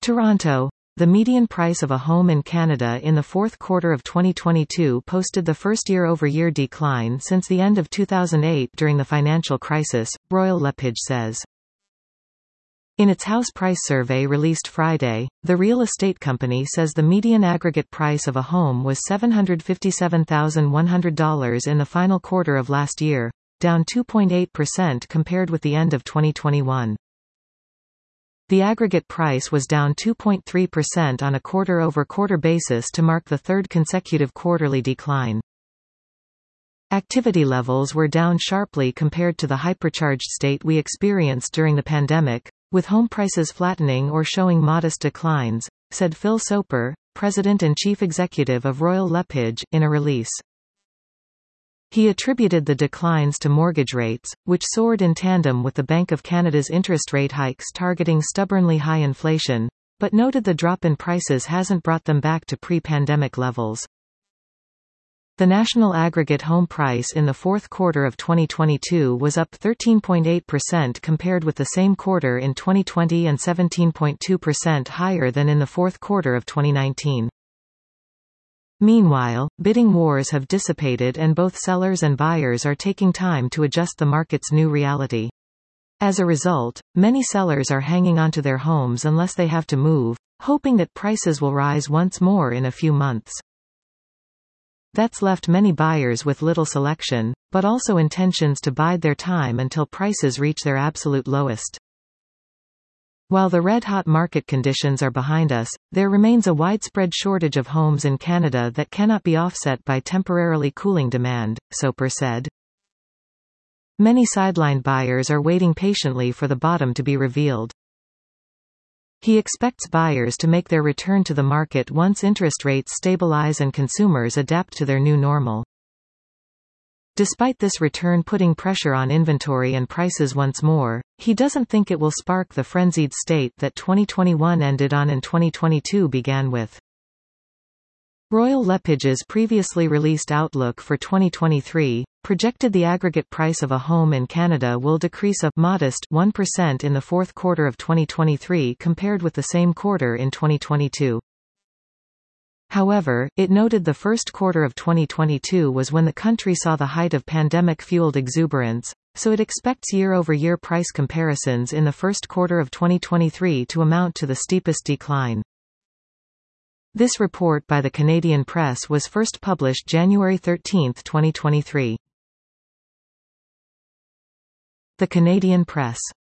Toronto. The median price of a home in Canada in the fourth quarter of 2022 posted the first year-over-year decline since the end of 2008 during the financial crisis, Royal LePage says. In its house price survey released Friday, the real estate company says the median aggregate price of a home was $757,100 in the final quarter of last year, down 2.8% compared with the end of 2021. The aggregate price was down 2.3% on a quarter-over-quarter basis to mark the third consecutive quarterly decline. Activity levels were down sharply compared to the hypercharged state we experienced during the pandemic, with home prices flattening or showing modest declines, said Phil Soper, President and Chief Executive of Royal LePage, in a release. He attributed the declines to mortgage rates, which soared in tandem with the Bank of Canada's interest rate hikes targeting stubbornly high inflation, but noted the drop in prices hasn't brought them back to pre-pandemic levels. The national aggregate home price in the fourth quarter of 2022 was up 13.8% compared with the same quarter in 2020 and 17.2% higher than in the fourth quarter of 2019. Meanwhile, bidding wars have dissipated and both sellers and buyers are taking time to adjust the market's new reality. As a result, many sellers are hanging onto their homes unless they have to move, hoping that prices will rise once more in a few months. That's left many buyers with little selection, but also intentions to bide their time until prices reach their absolute lowest. While the red-hot market conditions are behind us, there remains a widespread shortage of homes in Canada that cannot be offset by temporarily cooling demand, Soper said. Many sidelined buyers are waiting patiently for the bottom to be revealed. He expects buyers to make their return to the market once interest rates stabilize and consumers adapt to their new normal. Despite this return putting pressure on inventory and prices once more, he doesn't think it will spark the frenzied state that 2021 ended on and 2022 began with. Royal LePage's previously released outlook for 2023 projected the aggregate price of a home in Canada will decrease a modest 1% in the fourth quarter of 2023 compared with the same quarter in 2022. However, it noted the first quarter of 2022 was when the country saw the height of pandemic-fueled exuberance, so it expects year-over-year price comparisons in the first quarter of 2023 to amount to the steepest decline. This report by the Canadian Press was first published January 13, 2023. The Canadian Press